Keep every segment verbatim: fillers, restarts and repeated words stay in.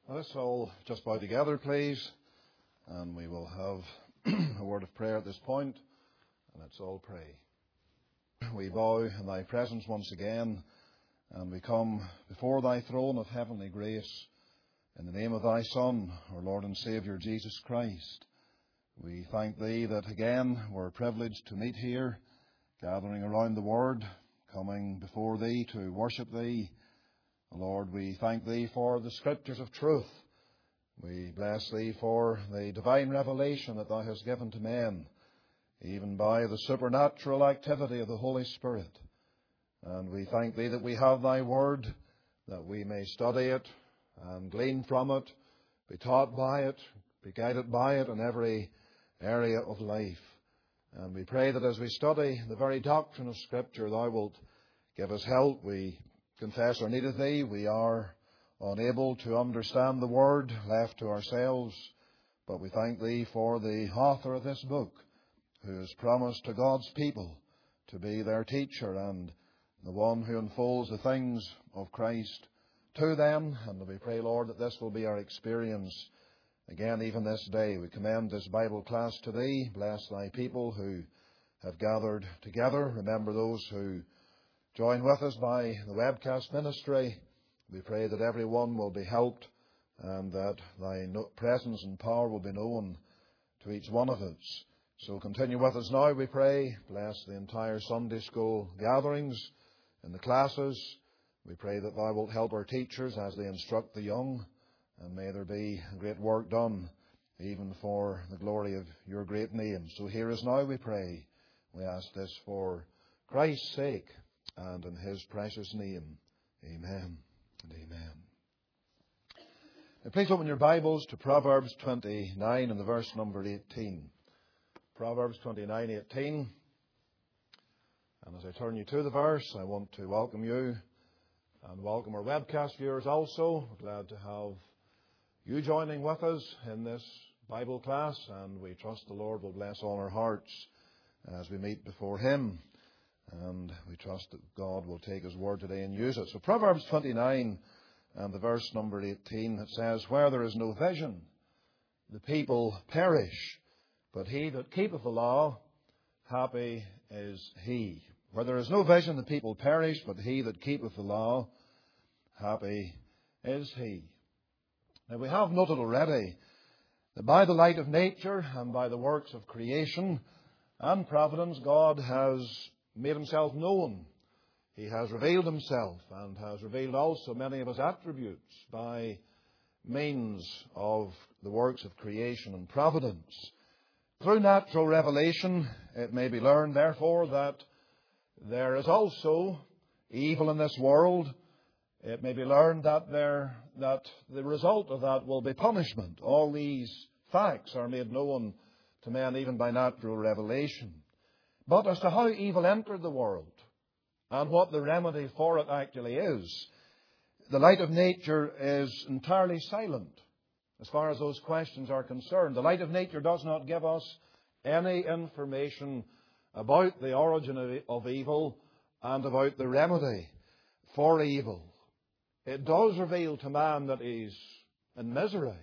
Let's all just bow together, please, and we will have a word of prayer at this point, and let's all pray. We bow in thy presence once again, and we come before thy throne of heavenly grace in the name of thy Son, our Lord and Saviour, Jesus Christ. We thank thee that again we're privileged to meet here, gathering around the Word, coming before thee to worship thee. Lord, we thank thee for the Scriptures of truth. We bless thee for the divine revelation that thou hast given to men, even by the supernatural activity of the Holy Spirit. And we thank thee that we have thy word, that we may study it and glean from it, be taught by it, be guided by it in every area of life. And we pray that as we study the very doctrine of Scripture, thou wilt give us help. We confess our need of thee. We are unable to understand the word, left to ourselves, but we thank thee for the author of this book, who has promised to God's people to be their teacher and the one who unfolds the things of Christ to them. And we pray, Lord, that this will be our experience again even this day. We commend this Bible class to thee. Bless thy people who have gathered together. Remember those who join with us by the webcast ministry. We pray that everyone will be helped and that thy presence and power will be known to each one of us. So continue with us now, we pray. Bless the entire Sunday school gatherings in the classes. We pray that thou wilt help our teachers as they instruct the young, and may there be a great work done, even for the glory of your great name. So hear us now, we pray. We ask this for Christ's sake, and in his precious name. Amen and amen. Now please open your Bibles to Proverbs twenty-nine and the verse number eighteen. Proverbs twenty-nine, eighteen. And as I turn you to the verse, I want to welcome you and welcome our webcast viewers also. We're glad to have you joining with us in this Bible class, and we trust the Lord will bless all our hearts as we meet before him. And we trust that God will take his word today and use it. So Proverbs twenty-nine and the verse number eighteen, it says, "Where there is no vision, the people perish, but he that keepeth the law, happy is he." Where there is no vision, the people perish, but he that keepeth the law, happy is he. Now we have noted already that by the light of nature and by the works of creation and providence, God has made himself known. He has revealed himself and has revealed also many of his attributes by means of the works of creation and providence. Through natural revelation, it may be learned, therefore, that there is also evil in this world. It may be learned that there, that the result of that will be punishment. All these facts are made known to men even by natural revelation. But as to how evil entered the world and what the remedy for it actually is, the light of nature is entirely silent as far as those questions are concerned. The light of nature does not give us any information about the origin of evil and about the remedy for evil. It does reveal to man that he's in misery.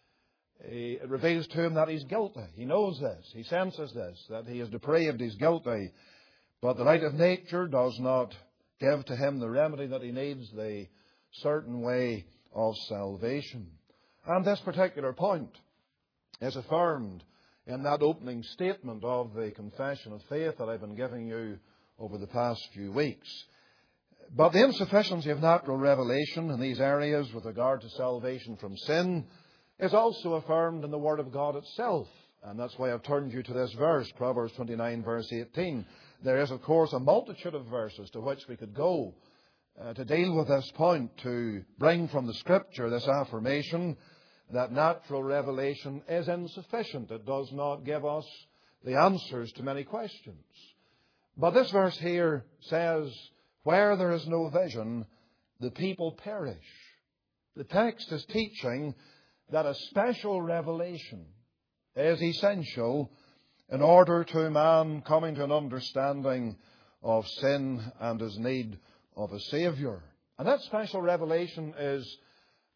It reveals to him that he's guilty. He knows this. He senses this, that he is depraved, he's guilty. But the light of nature does not give to him the remedy that he needs, the certain way of salvation. And this particular point is affirmed in that opening statement of the Confession of Faith that I've been giving you over the past few weeks. But the insufficiency of natural revelation in these areas with regard to salvation from sin is also affirmed in the Word of God itself. And that's why I've turned you to this verse, Proverbs twenty-nine, verse eighteen. There is, of course, a multitude of verses to which we could go uh, to deal with this point, to bring from the Scripture this affirmation that natural revelation is insufficient. It does not give us the answers to many questions. But this verse here says, "Where there is no vision, the people perish." The text is teaching that a special revelation is essential in order to man coming to an understanding of sin and his need of a Saviour. And that special revelation is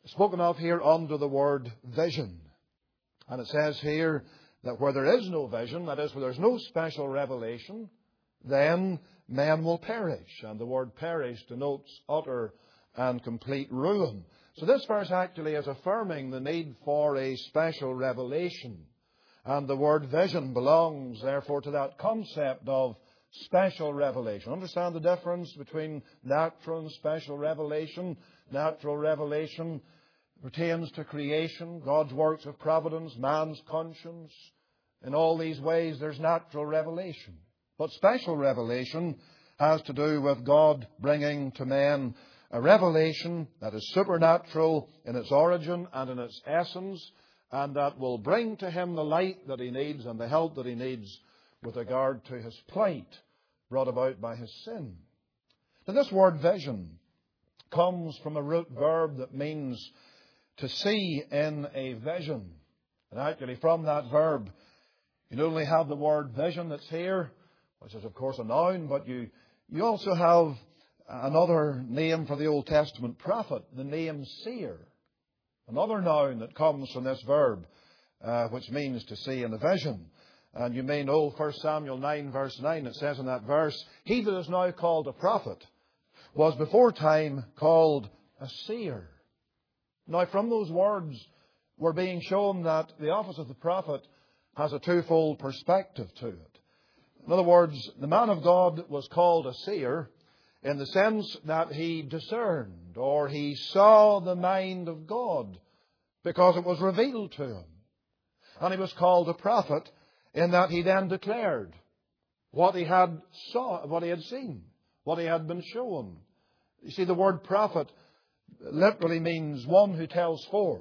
spoken of here under the word vision. And it says here that where there is no vision, that is, where there is no special revelation, then men will perish. And the word perish denotes utter and complete ruin. So this verse actually is affirming the need for a special revelation. And the word vision belongs, therefore, to that concept of special revelation. Understand the difference between natural and special revelation? Natural revelation pertains to creation, God's works of providence, man's conscience. In all these ways, there's natural revelation. But special revelation has to do with God bringing to men a revelation that is supernatural in its origin and in its essence, and that will bring to him the light that he needs and the help that he needs with regard to his plight brought about by his sin. Now, this word vision comes from a root verb that means to see in a vision. And actually, from that verb, you not only have the word vision that's here, which is, of course, a noun, but you, you also have another name for the Old Testament prophet, the name seer. Another noun that comes from this verb, uh, which means to see in a vision. And you may know First Samuel nine, verse nine, it says in that verse, "He that is now called a prophet was before time called a seer." Now, from those words, we're being shown that the office of the prophet has a twofold perspective to it. In other words, the man of God was called a seer in the sense that he discerned or he saw the mind of God because it was revealed to him. And he was called a prophet in that he then declared what he had saw, what he had seen, what he had been shown. You see, the word prophet literally means one who tells forth,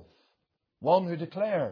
one who declares.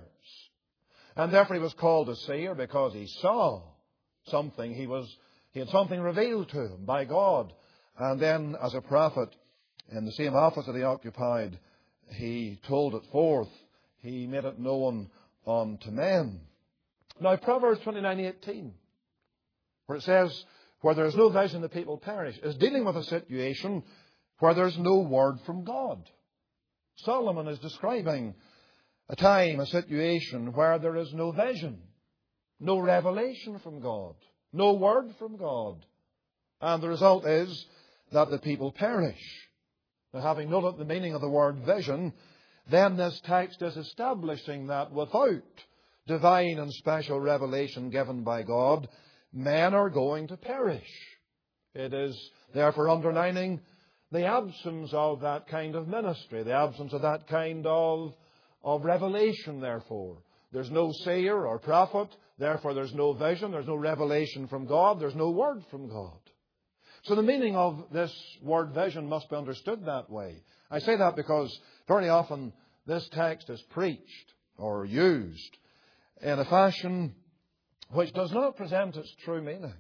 And therefore he was called a seer because he saw something. He was, he had something revealed to him by God. And then as a prophet, in the same office that he occupied, he told it forth. He made it known unto men. Now, Proverbs twenty-nine eighteen, where it says, "Where there is no vision, the people perish," is dealing with a situation where there's no word from God. Solomon is describing a time, a situation where there is no vision, no revelation from God, no word from God. And the result is that the people perish. Now, having noted the meaning of the word vision, then this text is establishing that without divine and special revelation given by God, men are going to perish. It is therefore underlining the absence of that kind of ministry, the absence of that kind of, of revelation, therefore. There's no seer or prophet, therefore there's no vision, there's no revelation from God, there's no word from God. So the meaning of this word vision must be understood that way. I say that because very often this text is preached or used in a fashion which does not present its true meaning.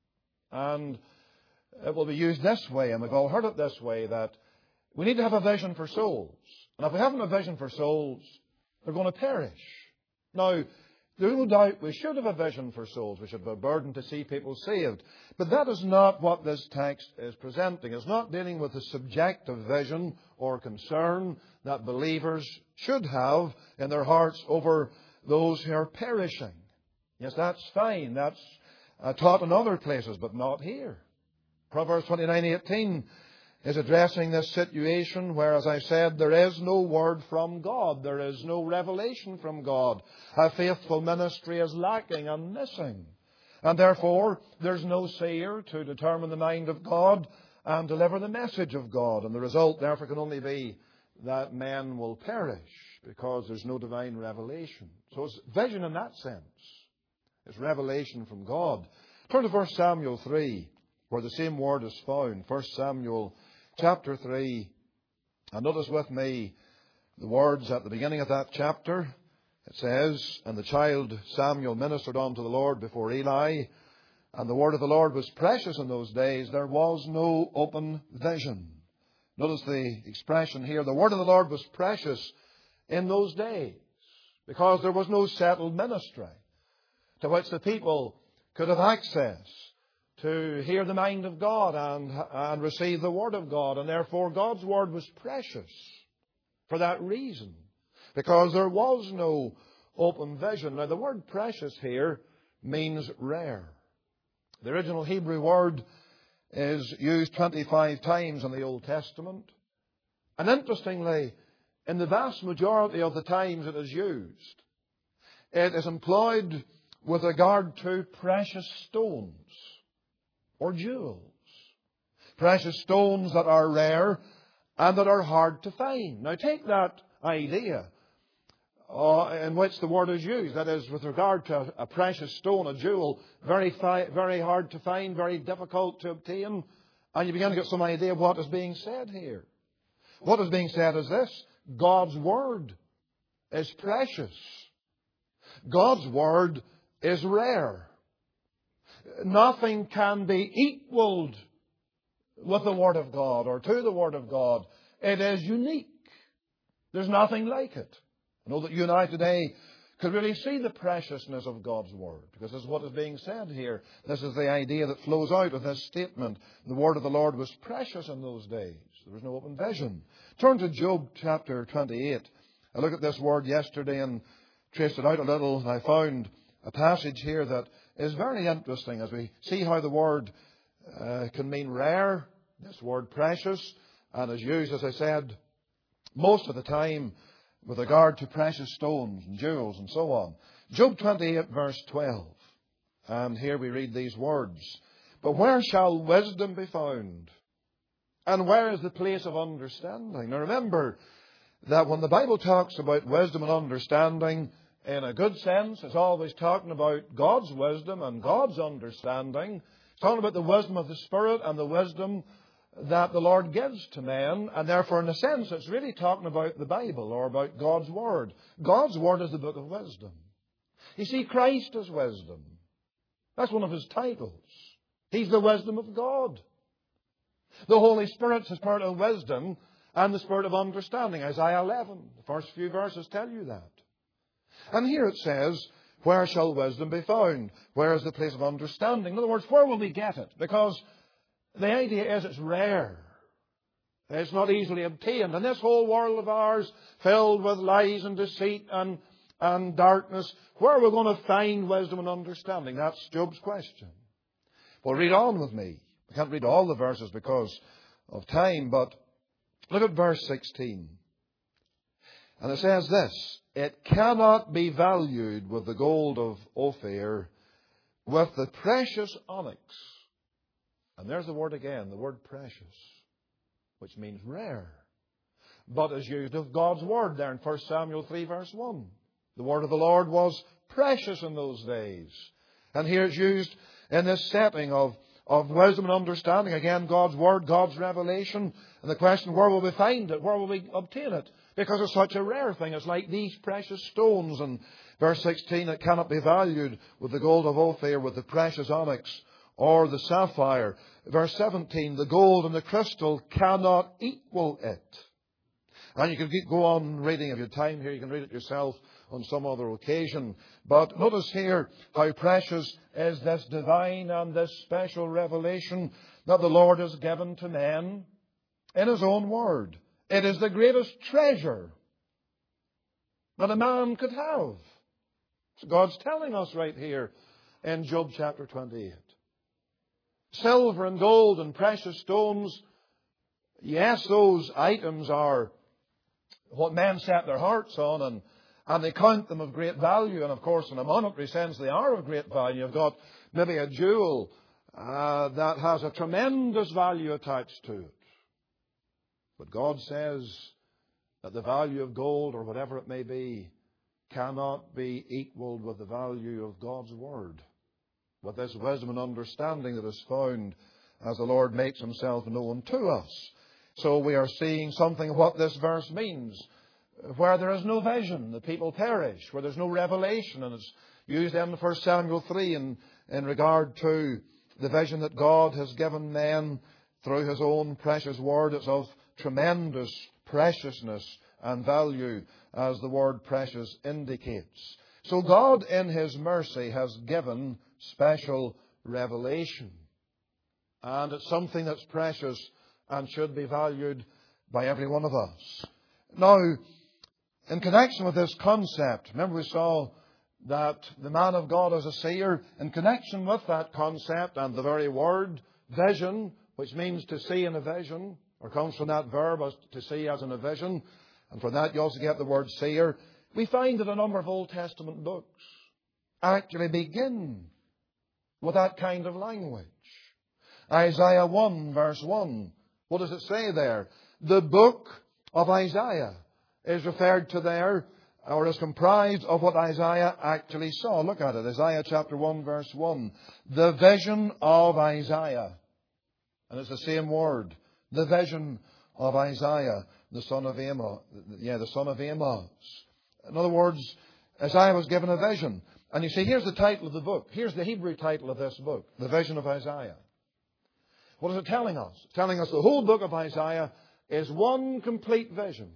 And it will be used this way, and we've all heard it this way, that we need to have a vision for souls. And if we haven't a vision for souls, they're going to perish. Now, there's no doubt we should have a vision for souls. We should have a burden to see people saved. But that is not what this text is presenting. It's not dealing with a subjective vision or concern that believers should have in their hearts over those who are perishing. Yes, that's fine. That's uh, taught in other places, but not here. Proverbs twenty-nine eighteen is addressing this situation where, as I said, there is no word from God. There is no revelation from God. A faithful ministry is lacking and missing. And therefore, there's no seer to determine the mind of God and deliver the message of God. And the result, therefore, can only be that men will perish because there's no divine revelation. So it's vision in that sense. It's revelation from God. Turn to First Samuel three, where the same word is found. First Samuel chapter three. And notice with me the words at the beginning of that chapter. It says, "And the child Samuel ministered unto the Lord before Eli, and the word of the Lord was precious in those days. There was no open vision." Notice the expression here. The word of the Lord was precious in those days because there was no settled ministry to which the people could have access to hear the mind of God and, and receive the word of God. And therefore God's word was precious. for that reason, because there was no open vision. Now, the word precious here means rare. The original Hebrew word is used twenty-five times in the Old Testament. And interestingly, in the vast majority of the times it is used, it is employed with regard to precious stones or jewels. Precious stones that are rare and that are hard to find. Now take that idea uh, in which the word is used. That is, with regard to a, a precious stone, a jewel, very, fi- very hard to find, very difficult to obtain. And you begin to get some idea of what is being said here. What is being said is this: God's Word is precious. God's Word is rare. Nothing can be equaled with the Word of God or to the Word of God. It is unique. There's nothing like it. I know that you and I today could really see the preciousness of God's Word, because this is what is being said here. This is the idea that flows out of this statement. The Word of the Lord was precious in those days. There was no open vision. Turn to Job chapter twenty-eight. I looked at this word yesterday and traced it out a little, and I found a passage here that is very interesting as we see how the word uh, can mean rare, this word precious, and is used, as I said, most of the time with regard to precious stones and jewels and so on. Job twenty-eight verse twelve. And here we read these words: "But where shall wisdom be found? And where is the place of understanding?" Now remember that when the Bible talks about wisdom and understanding, in a good sense, it's always talking about God's wisdom and God's understanding. It's talking about the wisdom of the Spirit and the wisdom that the Lord gives to men. And therefore, in a sense, it's really talking about the Bible or about God's Word. God's Word is the book of wisdom. You see, Christ is wisdom. That's one of His titles. He's the wisdom of God. The Holy Spirit's the Spirit of wisdom and the Spirit of understanding. Isaiah eleven, the first few verses tell you that. And here it says, "Where shall wisdom be found? Where is the place of understanding?" In other words, where will we get it? Because the idea is it's rare. It's not easily obtained. And this whole world of ours, filled with lies and deceit and, and darkness, where are we going to find wisdom and understanding? That's Job's question. Well, read on with me. I can't read all the verses because of time, but look at verse sixteen. And it says this: "It cannot be valued with the gold of Ophir, with the precious onyx." And there's the word again, the word precious, which means rare, but is used of God's Word there in First Samuel three verse one. The Word of the Lord was precious in those days. And here it's used in this setting of Of wisdom and understanding. Again, God's Word, God's revelation. And the question, where will we find it? Where will we obtain it? Because it's such a rare thing. It's like these precious stones. And verse sixteen, "It cannot be valued with the gold of Ophir, with the precious onyx or the sapphire." Verse seventeen, "The gold and the crystal cannot equal it." And you can keep, go on reading if you have time here. You can read it yourself on some other occasion. But notice here how precious is this divine and this special revelation that the Lord has given to men in His own Word. It is the greatest treasure that a man could have. So God's telling us right here in Job chapter twenty-eight. Silver and gold and precious stones, yes, those items are what men set their hearts on, and And they count them of great value. And of course, in a monetary sense, they are of great value. You've got maybe a jewel uh, that has a tremendous value attached to it. But God says that the value of gold, or whatever it may be, cannot be equaled with the value of God's Word, with this wisdom and understanding that is found as the Lord makes Himself known to us. So we are seeing something of what this verse means. Where there is no vision, the people perish. Where there's no revelation, and it's used in First Samuel three in, in regard to the vision that God has given men through His own precious Word. It's of tremendous preciousness and value, as the word precious indicates. So God, in His mercy, has given special revelation. And it's something that's precious and should be valued by every one of us. Now, in connection with this concept, remember we saw that the man of God is a seer. In connection with that concept and the very word vision, which means to see in a vision, or comes from that verb as to see as in a vision, and from that you also get the word seer, we find that a number of Old Testament books actually begin with that kind of language. Isaiah one verse one. What does it say there? The book of Isaiah is referred to there, or is comprised of what Isaiah actually saw. Look at it. Isaiah chapter one verse one. The vision of Isaiah. And it's the same word. The vision of Isaiah, the son of Amos. Yeah, the son of Amos. In other words, Isaiah was given a vision. And you see, here's the title of the book. Here's the Hebrew title of this book. The vision of Isaiah. What is it telling us? It's telling us the whole book of Isaiah is one complete vision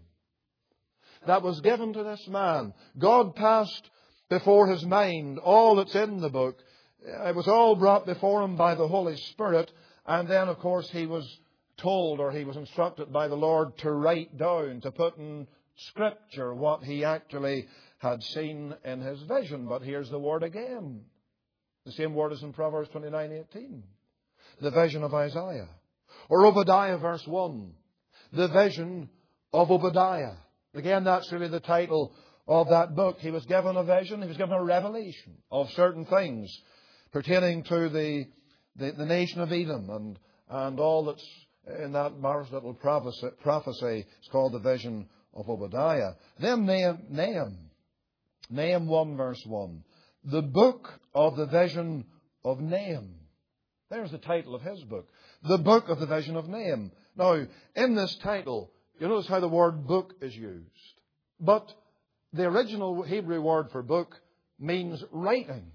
that was given to this man. God passed before his mind all that's in the book. It was all brought before him by the Holy Spirit. And then, of course, he was told, or he was instructed by the Lord to write down, to put in Scripture what he actually had seen in his vision. But here's the word again. The same word as in Proverbs twenty-nine eighteen. The vision of Isaiah. Or Obadiah verse one. The vision of Obadiah. Again, that's really the title of that book. He was given a vision. He was given a revelation of certain things pertaining to the, the, the nation of Edom and, and all that's in that marvelous little prophecy. prophecy. It's called the vision of Obadiah. Then Nahum, Nahum. Nahum one verse one. The book of the vision of Nahum. There's the title of his book. The book of the vision of Nahum. Now, in this title, you notice how the word book is used. But the original Hebrew word for book means writing.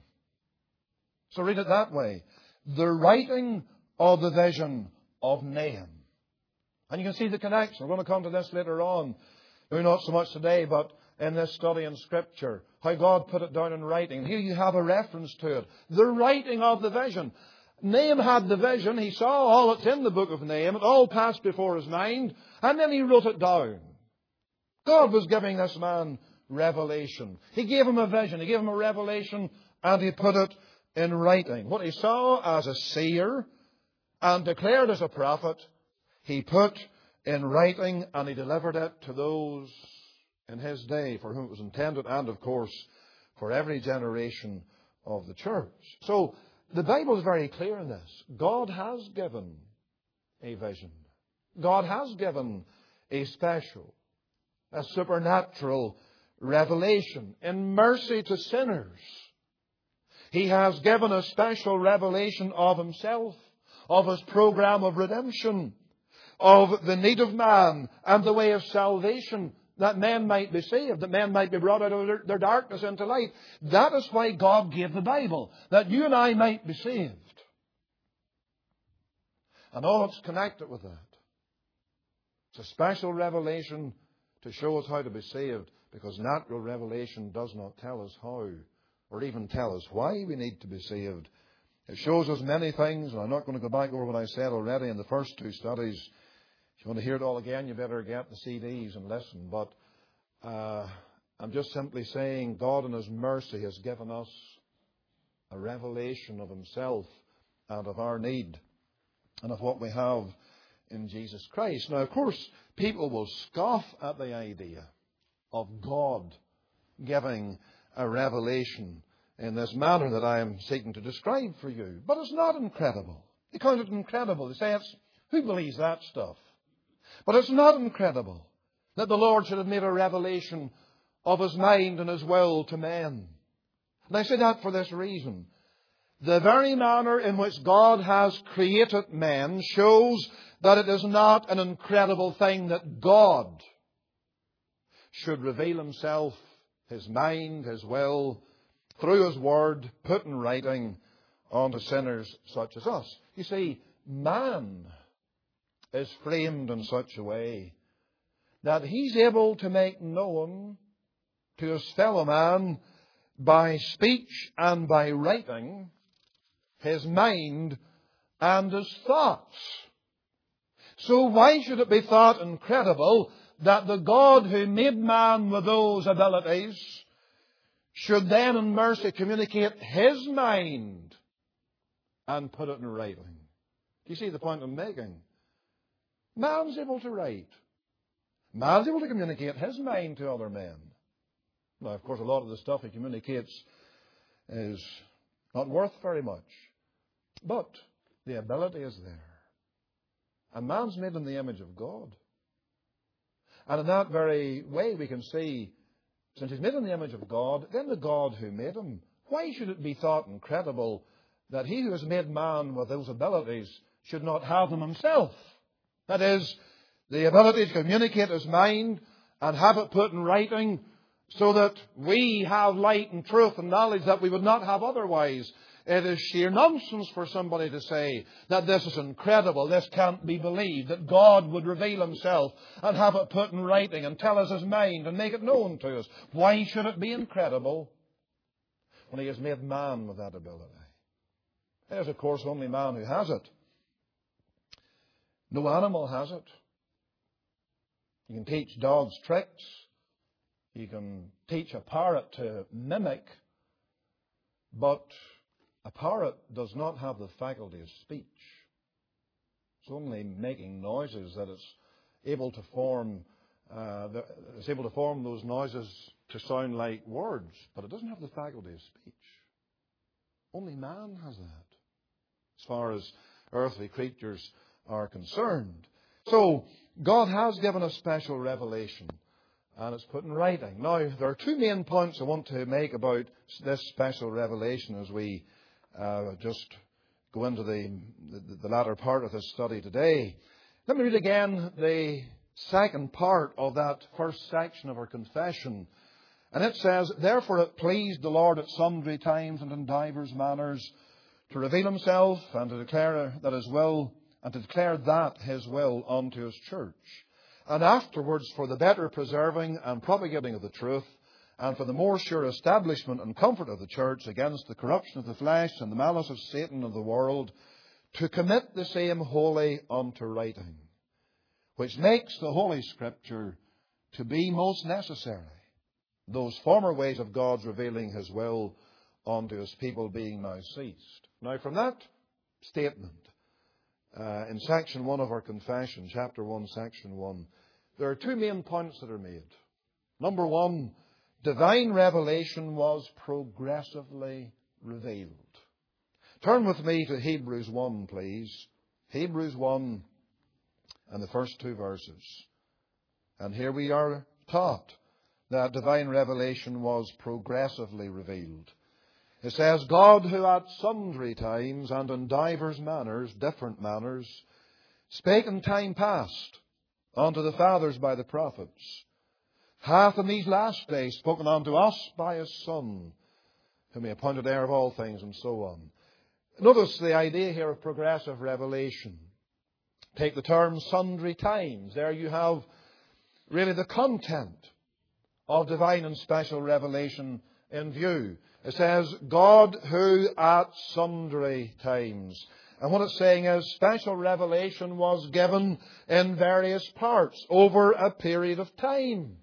So read it that way. The writing of the vision of Nahum. And you can see the connection. We're going to come to this later on. Maybe not so much today, but in this study in Scripture. How God put it down in writing. Here you have a reference to it. The writing of the vision. Nahum had the vision. He saw all that's in the book of Nahum. It all passed before his mind. And then he wrote it down. God was giving this man revelation. He gave him a vision. He gave him a revelation. And he put it in writing. What he saw as a seer and declared as a prophet, he put in writing and he delivered it to those in his day for whom it was intended, and of course for every generation of the church. So the Bible is very clear in this. God has given a vision. God has given a special, a supernatural revelation in mercy to sinners. He has given a special revelation of himself, of his program of redemption, of the need of man and the way of salvation, that men might be saved, that men might be brought out of their, their darkness into light. That is why God gave the Bible, that you and I might be saved. And all that's connected with that. It's a special revelation to show us how to be saved, because natural revelation does not tell us how, or even tell us why we need to be saved. It shows us many things, and I'm not going to go back over what I said already in the first two studies. If you want to hear it all again, you better get the C Ds and listen. But uh, I'm just simply saying God in His mercy has given us a revelation of Himself and of our need and of what we have in Jesus Christ. Now, of course, people will scoff at the idea of God giving a revelation in this manner that I am seeking to describe for you. But it's not incredible. They count it incredible. They say, it's, who believes that stuff? But it's not incredible that the Lord should have made a revelation of His mind and His will to men. And I say that for this reason. The very manner in which God has created men shows that it is not an incredible thing that God should reveal Himself, His mind, His will, through His Word, put in writing unto sinners such as us. You see, man is framed in such a way that he's able to make known to his fellow man by speech and by writing his mind and his thoughts. So why should it be thought incredible that the God who made man with those abilities should then in mercy communicate His mind and put it in writing. Do you see the point I'm making? Man's able to write. Man's able to communicate his mind to other men. Now, of course, a lot of the stuff he communicates is not worth very much. But the ability is there. And man's made in the image of God. And in that very way we can see, since he's made in the image of God, then the God who made him, why should it be thought incredible that he who has made man with those abilities should not have them himself? That is, the ability to communicate his mind and have it put in writing so that we have light and truth and knowledge that we would not have otherwise. It is sheer nonsense for somebody to say that this is incredible, this can't be believed, that God would reveal Himself and have it put in writing and tell us His mind and make it known to us. Why should it be incredible when He has made man with that ability? There's, of course, only man who has it. No animal has it. You can teach dogs tricks. You can teach a parrot to mimic. But a parrot does not have the faculty of speech. It's only making noises that it's able to form. Uh, the, it's able to form those noises to sound like words, but it doesn't have the faculty of speech. Only man has that, as far as earthly creatures are concerned. So God has given us special revelation, and it's put in writing. Now, there are two main points I want to make about this special revelation as we uh, just go into the, the, the latter part of this study today. Let me read again the second part of that first section of our confession. And it says, "Therefore it pleased the Lord at sundry times and in divers manners to reveal Himself and to declare that His will, and to declare that His will unto His church. And afterwards for the better preserving and propagating of the truth, and for the more sure establishment and comfort of the church against the corruption of the flesh and the malice of Satan of the world, to commit the same wholly unto writing, which makes the Holy Scripture to be most necessary, those former ways of God's revealing His will unto His people being now ceased." Now, from that statement, uh, in section one of our confession, chapter one, section one, there are two main points that are made. Number one, divine revelation was progressively revealed. Turn with me to Hebrews one, please. Hebrews one and the first two verses. And here we are taught that divine revelation was progressively revealed. It says, "God who at sundry times and in divers manners," different manners, "spake in time past unto the fathers by the prophets, hath in these last days spoken unto us by His Son, whom He appointed heir of all things," and so on. Notice the idea here of progressive revelation. Take the term sundry times. There you have really the content of divine and special revelation in view. It says, God who at sundry times. And what it's saying is special revelation was given in various parts over a period of time.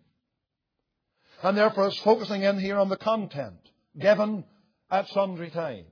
And therefore it's focusing in here on the content, given at sundry times.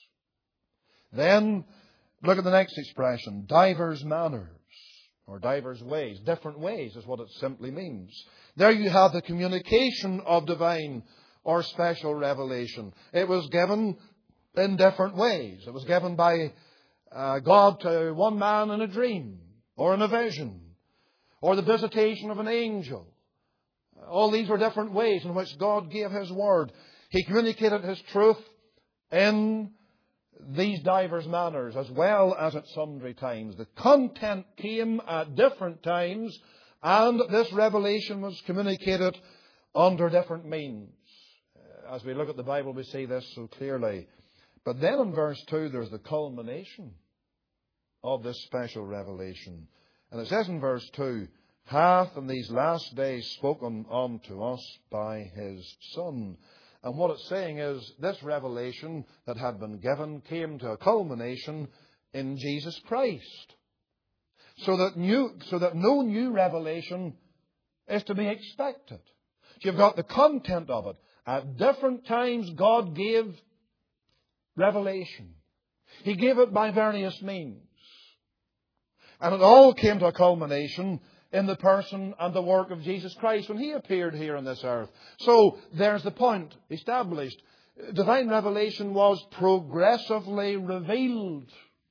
Then look at the next expression, divers manners, or divers ways. Different ways is what it simply means. There you have the communication of divine or special revelation. It was given in different ways. It was given by uh, God to one man in a dream, or in a vision, or the visitation of an angel. All these were different ways in which God gave His Word. He communicated His truth in these divers manners, as well as at sundry times. The content came at different times, and this revelation was communicated under different means. As we look at the Bible, we see this so clearly. But then in verse two, there's the culmination of this special revelation. And it says in verse two, "hath in these last days spoken unto us by His Son." And what it's saying is this revelation that had been given came to a culmination in Jesus Christ. So that new, so that no new revelation is to be expected. You've got the content of it. At different times God gave revelation. He gave it by various means. And it all came to a culmination in the person and the work of Jesus Christ when He appeared here on this earth. So there's the point established. Divine revelation was progressively revealed.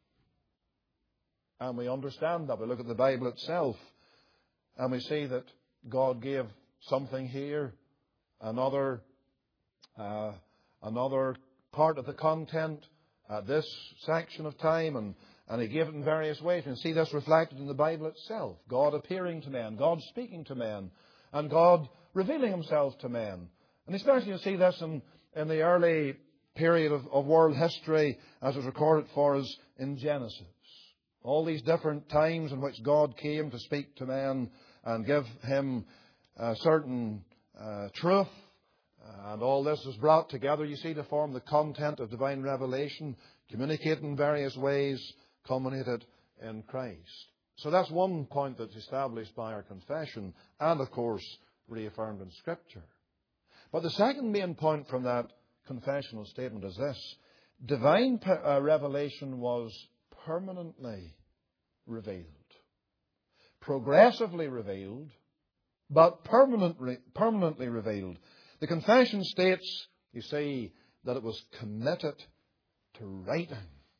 And we understand that. We look at the Bible itself and we see that God gave something here, another, uh, another part of the content at this section of time, and, and He gave it in various ways. You can see this reflected in the Bible itself. God appearing to men, God speaking to men, and God revealing Himself to men. And especially you see this in, in the early period of, of world history as was recorded for us in Genesis. All these different times in which God came to speak to man and give him a certain uh, truth. And all this is brought together, you see, to form the content of divine revelation, communicated in various ways, culminated in Christ. So that's one point that's established by our confession and, of course, reaffirmed in Scripture. But the second main point from that confessional statement is this. Divine uh, revelation was permanently revealed. Progressively revealed, but permanently, permanently revealed. The confession states, you see, that it was committed to writing.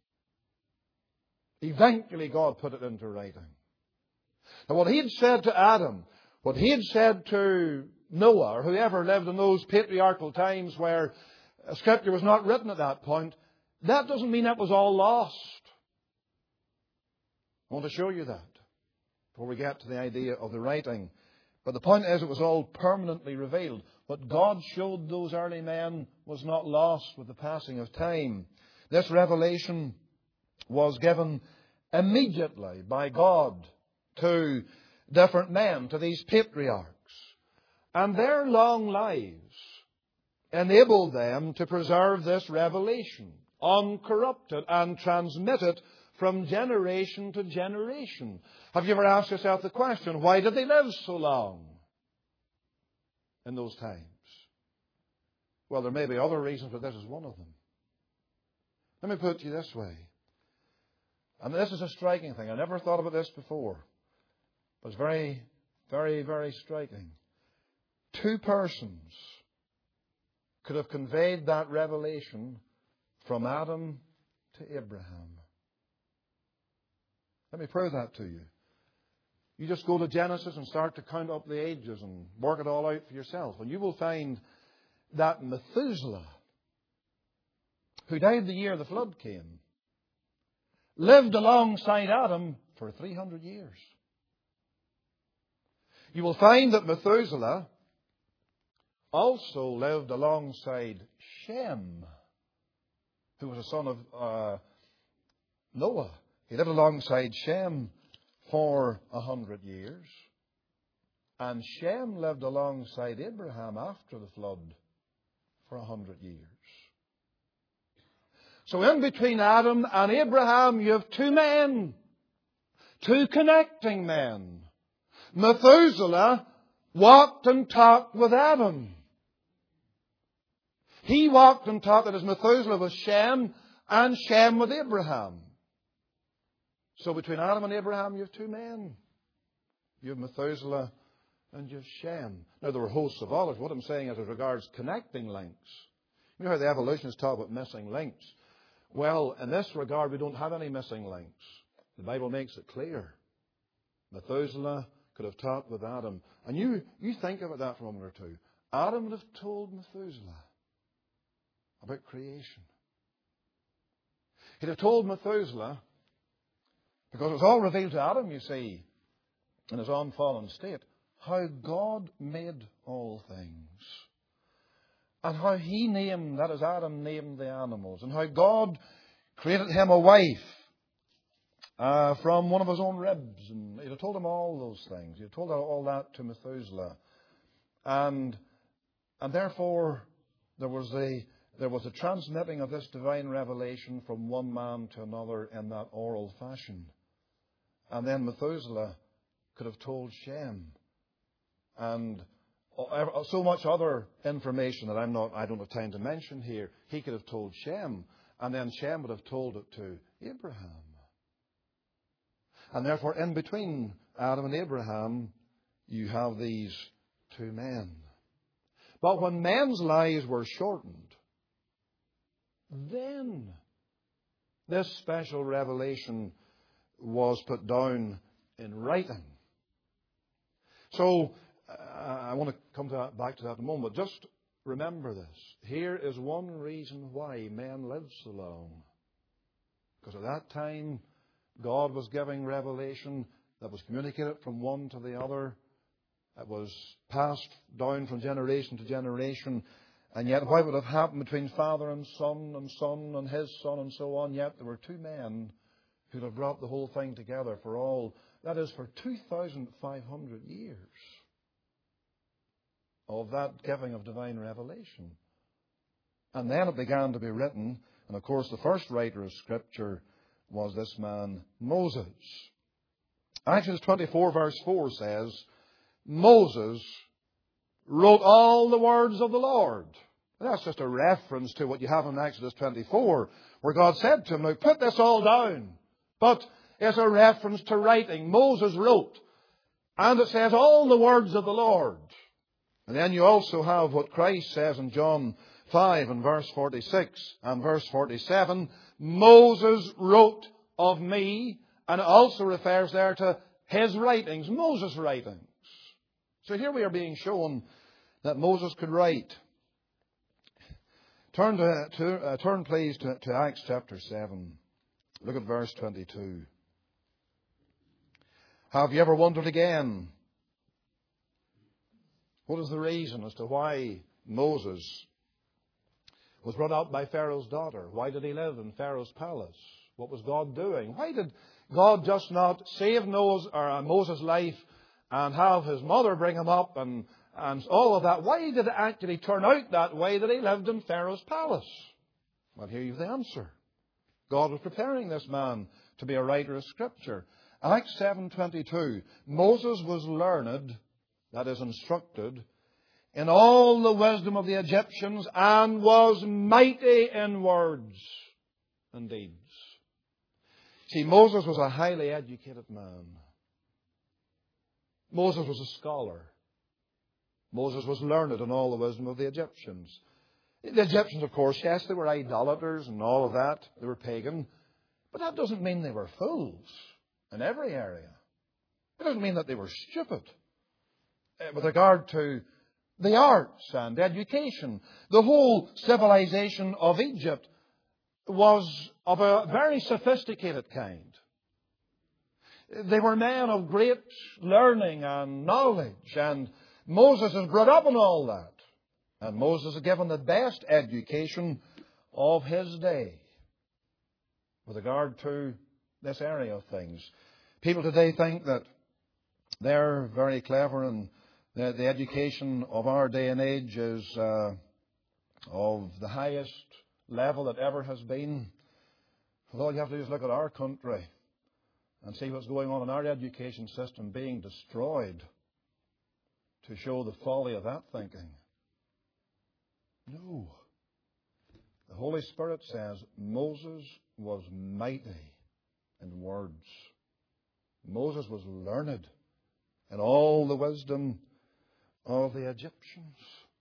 Eventually God put it into writing. Now what He had said to Adam, what He had said to Noah, or whoever lived in those patriarchal times where Scripture was not written at that point, that doesn't mean that was all lost. I want to show you that before we get to the idea of the writing. But the point is, it was all permanently revealed. What God showed those early men was not lost with the passing of time. This revelation was given immediately by God to different men, to these patriarchs. And their long lives enabled them to preserve this revelation, uncorrupted, and transmit it from generation to generation. Have you ever asked yourself the question, why did they live so long in those times? Well, there may be other reasons, but this is one of them. Let me put it to you this way. And this is a striking thing. I never thought about this before. But it's very, very, very striking. Two persons could have conveyed that revelation from Adam to Abraham. Let me prove that to you. You just go to Genesis and start to count up the ages and work it all out for yourself. And you will find that Methuselah, who died the year the flood came, lived alongside Adam for three hundred years. You will find that Methuselah also lived alongside Shem, who was a son of uh, Noah. He lived alongside Shem for a hundred years. And Shem lived alongside Abraham after the flood for a hundred years. So in between Adam and Abraham, you have two men. Two connecting men. Methuselah walked and talked with Adam. He walked and talked as Methuselah with Shem, and Shem with Abraham. So between Adam and Abraham, you have two men. You have Methuselah and you have Shem. Now, there were hosts of others. What I'm saying is as regards connecting links. You know how the evolutionists talk about missing links? Well, in this regard, we don't have any missing links. The Bible makes it clear. Methuselah could have talked with Adam. And you, you think about that for a moment or two. Adam would have told Methuselah about creation. He'd have told Methuselah, because it was all revealed to Adam, you see, in his unfallen state, how God made all things. And how He named, that is, Adam named the animals. And how God created him a wife uh, from one of his own ribs. And He'd have told him all those things. He'd have told all that to Methuselah. And, and therefore, there was the... There was a transmitting of this divine revelation from one man to another in that oral fashion. And then Methuselah could have told Shem. and so much other information that I'm not, I don't have time to mention here. He could have told Shem, and then Shem would have told it to Abraham. And therefore, in between Adam and Abraham, you have these two men. But when men's lives were shortened, then this special revelation was put down in writing. So, uh, I want to come to that, back to that in a moment. But just remember this. Here is one reason why men lived so long. Because at that time, God was giving revelation that was communicated from one to the other. It was passed down from generation to generation. And yet what would have happened between father and son and son and his son and so on? Yet there were two men who would have brought the whole thing together for all, that is for two thousand five hundred years of that giving of divine revelation. And then it began to be written. And of course the first writer of Scripture was this man Moses. Exodus twenty-four verse four says, Moses wrote all the words of the Lord. That's just a reference to what you have in Exodus twenty-four, where God said to him, now put this all down. But it's a reference to writing. Moses wrote. And it says all the words of the Lord. And then you also have what Christ says in John five and verse forty-six and verse forty-seven. Moses wrote of me. And it also refers there to his writings, Moses' writings. So here we are being shown that Moses could write. Turn, to, to, uh, turn please, to, to Acts chapter seven. Look at verse twenty-two. Have you ever wondered again? What is the reason as to why Moses was brought up by Pharaoh's daughter? Why did he live in Pharaoh's palace? What was God doing? Why did God just not save Noah's, or Moses' life and have his mother bring him up and, and all of that? Why did it actually turn out that way that he lived in Pharaoh's palace? Well, here you have the answer. God was preparing this man to be a writer of Scripture. Acts seven twenty-two. Moses was learned, that is instructed, in all the wisdom of the Egyptians and was mighty in words and deeds. See, Moses was a highly educated man. Moses was a scholar. Moses was learned in all the wisdom of the Egyptians. The Egyptians, of course, yes, they were idolaters and all of that. They were pagan. But that doesn't mean they were fools in every area. It doesn't mean that they were stupid with regard to the arts and education. The whole civilization of Egypt was of a very sophisticated kind. They were men of great learning and knowledge, and Moses is brought up in all that. And Moses is given the best education of his day with regard to this area of things. People today think that they're very clever, and the, the education of our day and age is uh, of the highest level that ever has been. Well, all you have to do is look at our country and see what's going on in our education system being destroyed to show the folly of that thinking. No. The Holy Spirit says Moses was mighty in words. Moses was learned in all the wisdom of the Egyptians.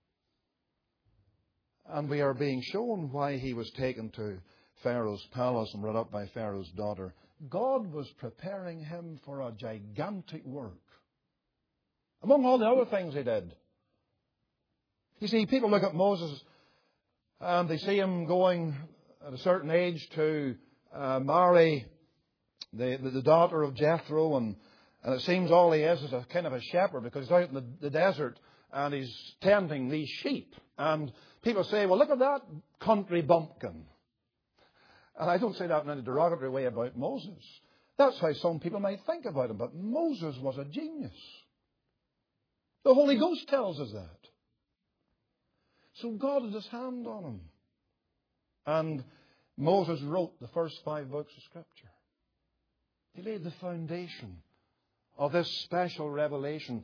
And we are being shown why he was taken to Pharaoh's palace and brought up by Pharaoh's daughter. God was preparing him for a gigantic work. Among all the other things he did. You see, people look at Moses and they see him going at a certain age to uh, marry the, the, the daughter of Jethro, and, and it seems all he is is a kind of a shepherd because he's out in the, the desert and he's tending these sheep. And people say, well, look at that country bumpkin. And I don't say that in any derogatory way about Moses. That's how some people might think about him. But Moses was a genius. The Holy Ghost tells us that. So God had his hand on him. And Moses wrote the first five books of Scripture. He laid the foundation of this special revelation.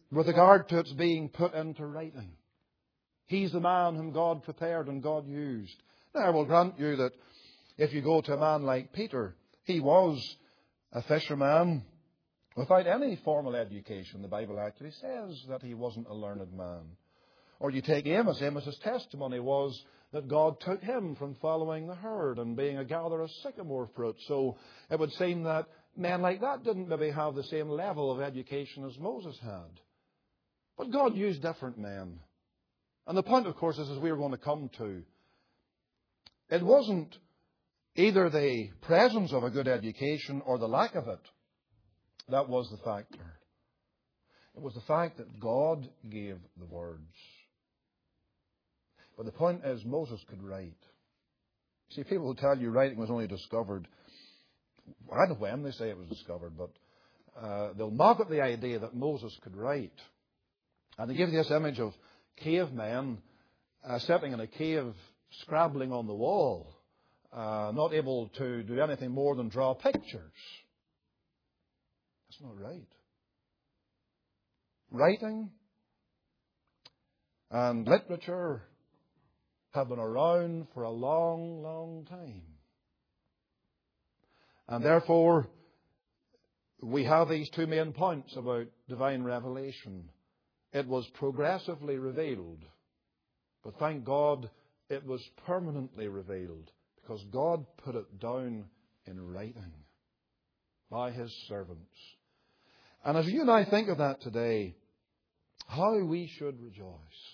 with regard to its being put into writing. He's the man whom God prepared and God used. Now, I will grant you that if you go to a man like Peter, he was a fisherman without any formal education. The Bible actually says that he wasn't a learned man. Or you take Amos. Amos's testimony was that God took him from following the herd and being a gatherer of sycamore fruit. So it would seem that men like that didn't maybe have the same level of education as Moses had. But God used different men. And the point, of course, is, as we are going to come to, it wasn't either the presence of a good education or the lack of it that was the factor. It was the fact that God gave the words. But the point is, Moses could write. See, people will tell you writing was only discovered, I don't know when they say it was discovered, but uh, they'll mock at the idea that Moses could write. And they give this image of cavemen uh, sitting in a cave, scrabbling on the wall, uh, not able to do anything more than draw pictures. That's not right. Writing and literature have been around for a long, long time. And therefore, we have these two main points about divine revelation. It was progressively revealed, but thank God it was permanently revealed, because God put it down in writing by His servants. And as you and I think of that today, how we should rejoice.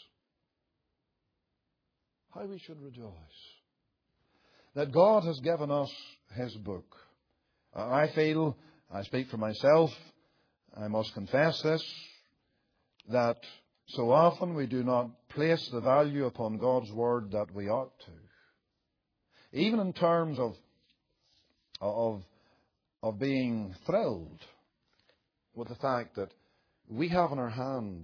How we should rejoice. That God has given us His book. I feel, I speak for myself, I must confess this, that so often we do not place the value upon God's Word that we ought to. Even in terms of, of, of being thrilled with the fact that we have in our hands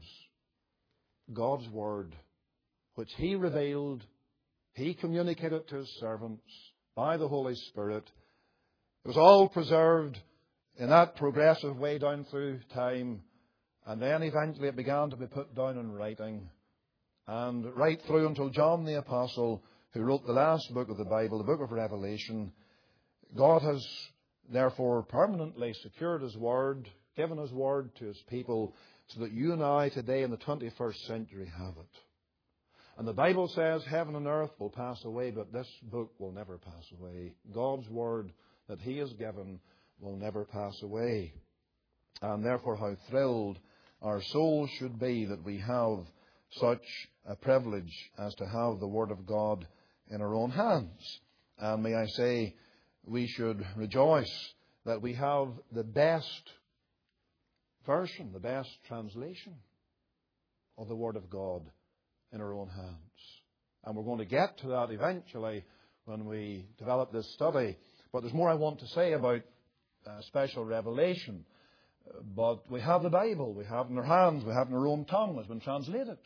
God's Word, which He revealed, He communicated to His servants by the Holy Spirit. It was all preserved in that progressive way down through time, and then eventually it began to be put down in writing, and right through until John the Apostle, who wrote the last book of the Bible, the book of Revelation. God has therefore permanently secured His Word, given His Word to His people, so that you and I today in the twenty-first century have it. And the Bible says heaven and earth will pass away, but this book will never pass away. God's Word that He has given will never pass away. And therefore how thrilled our souls should be that we have such a privilege as to have the Word of God in our own hands. And may I say, we should rejoice that we have the best version, the best translation of the Word of God in our own hands. And we're going to get to that eventually when we develop this study. But there's more I want to say about uh, special revelation. Uh, but we have the Bible, we have it in our hands, we have it in our own tongue, it's been translated.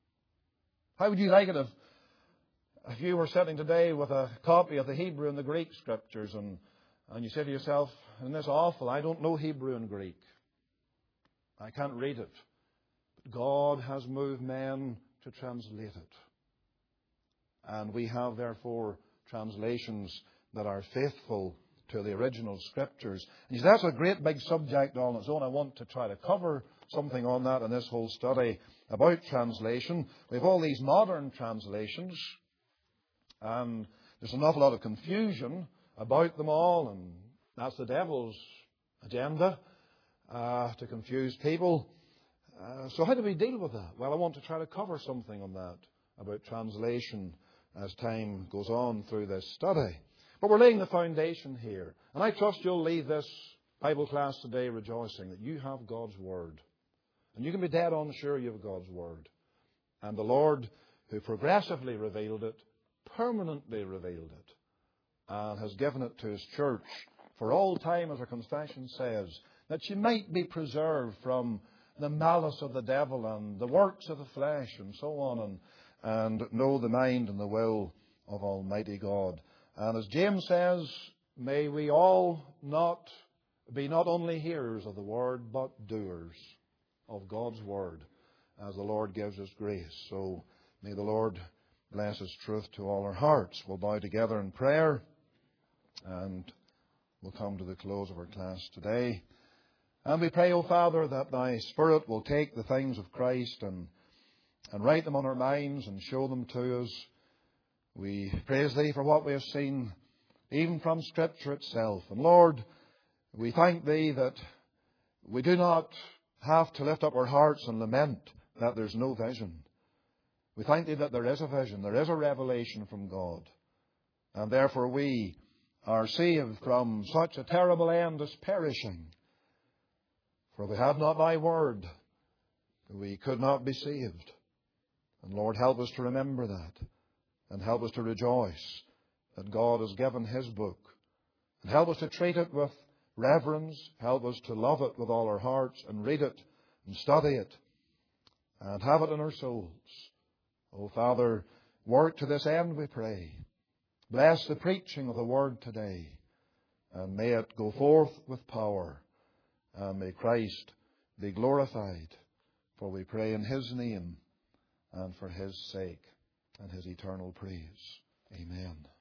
How would you like it if, if you were sitting today with a copy of the Hebrew and the Greek Scriptures and, and you say to yourself, isn't this awful? I don't know Hebrew and Greek. I can't read it. But God has moved men to translate it. And we have, therefore, translations that are faithful to the original Scriptures. And that's a great big subject on its own. I want to try to cover something on that in this whole study about translation. We have all these modern translations, and there's an awful lot of confusion about them all, and that's the devil's agenda, uh, to confuse people. Uh, so how do we deal with that? Well, I want to try to cover something on that, about translation, as time goes on through this study. But we're laying the foundation here. And I trust you'll leave this Bible class today rejoicing that you have God's Word. And you can be dead on sure you have God's Word. And the Lord, who progressively revealed it, permanently revealed it, and has given it to His church for all time, as our confession says, that she might be preserved from the malice of the devil and the works of the flesh and so on, and, and know the mind and the will of Almighty God. And as James says, may we all not be not only hearers of the Word, but doers. of God's Word as the Lord gives us grace. So may the Lord bless His truth to all our hearts. We'll bow together in prayer and we'll come to the close of our class today. And we pray, O Father, that Thy Spirit will take the things of Christ and, and write them on our minds and show them to us. We praise Thee for what we have seen, even from Scripture itself. And Lord, we thank Thee that we do not have to lift up our hearts and lament that there's no vision. We thank Thee that there is a vision, there is a revelation from God. And therefore we are saved from such a terrible end as perishing. For if we had not Thy Word, we could not be saved. And Lord, help us to remember that. And help us to rejoice that God has given His book. And help us to treat it with reverence. Help us to love it with all our hearts and read it and study it and have it in our souls. Oh, Father, work to this end, we pray. Bless the preaching of the Word today, and may it go forth with power, and may Christ be glorified, for we pray in His name and for His sake and His eternal praise. Amen.